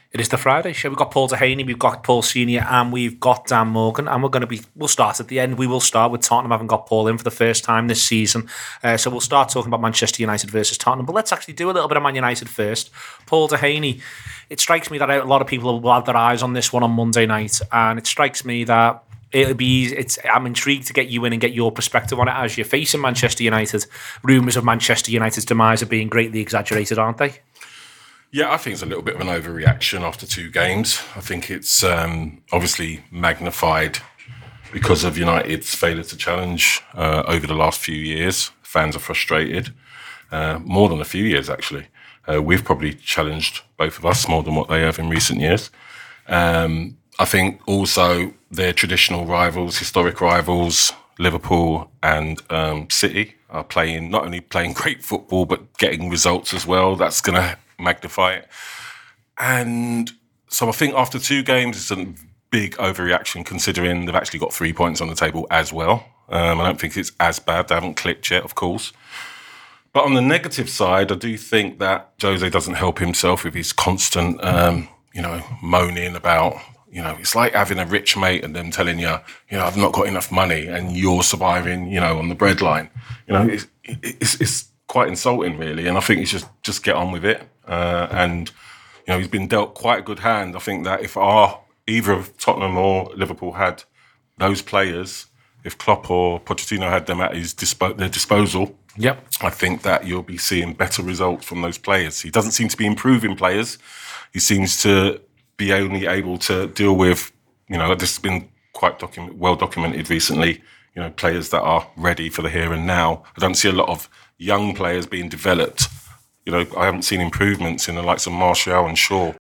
It is the Friday show. We've got Paul Dehaney, we've got Paul Senior, and we've got Dan Morgan. And we'll start at the end. We will start with Tottenham having got Paul in for the first time this season. So we'll start talking about Manchester United versus Tottenham. But let's actually do a little bit of Man United first. Paul Dehaney, it strikes me that a lot of people will have their eyes on this one on Monday night. And it strikes me that I'm intrigued to get you in and get your perspective on it as you're facing Manchester United. Rumours of Manchester United's demise are being greatly exaggerated, aren't they? Yeah, I think it's a little bit of an overreaction after 2 games. I think it's obviously magnified because of United's failure to challenge over the last few years. Fans are frustrated, more than a few years actually. We've probably challenged both of us more than what they have in recent years. I think also their traditional rivals, historic rivals, Liverpool and City, are not only playing great football but getting results as well. That's going to magnify it. And so I think after 2 games, it's a big overreaction considering they've actually got 3 points on the table as well. I don't think it's as bad. They haven't clicked yet, of course. But on the negative side, I do think that Jose doesn't help himself with his constant, moaning about, it's like having a rich mate and them telling you, I've not got enough money and you're surviving, on the breadline. It's quite insulting, really. And I think he's just get on with it. He's been dealt quite a good hand. I think that if either of Tottenham or Liverpool had those players, if Klopp or Pochettino had them at their disposal, yep, I think that you'll be seeing better results from those players. He doesn't seem to be improving players. He seems to be only able to deal with, this has been quite well documented recently, players that are ready for the here and now. I don't see a lot of young players being developed. I haven't seen improvements in the likes of Martial and Shaw.